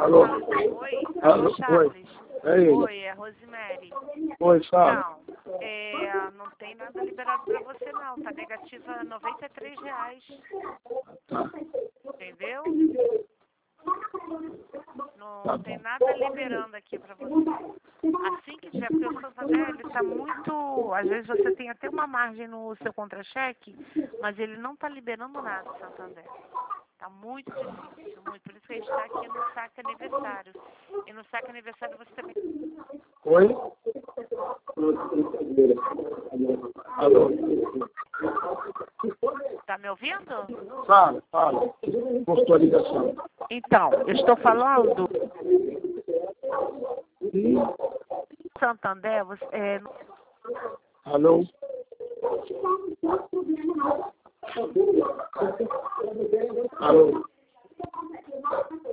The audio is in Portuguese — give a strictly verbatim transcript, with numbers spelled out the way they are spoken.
Alô? Oi? Alô? Alô, Charles? É ele. Oi, é Rosemary. Oi, fala. Não, é, não tem nada liberado pra você não, tá negativa noventa e três reais, Tá. entendeu? Não Tá tem bom. nada liberando aqui pra você. Assim que tiver, porque o Santander, ele tá muito... Às vezes você tem até uma margem no seu contra-cheque, mas ele não tá liberando nada, Santander. Tá muito difícil, muito. Por isso que a gente tá aqui no saque aniversário. E no saque aniversário você também... Oi? Alô? Tá me ouvindo? Fala, fala. Cortou a ligação. Então, eu estou falando... Santander, você... É, Alô? Alô?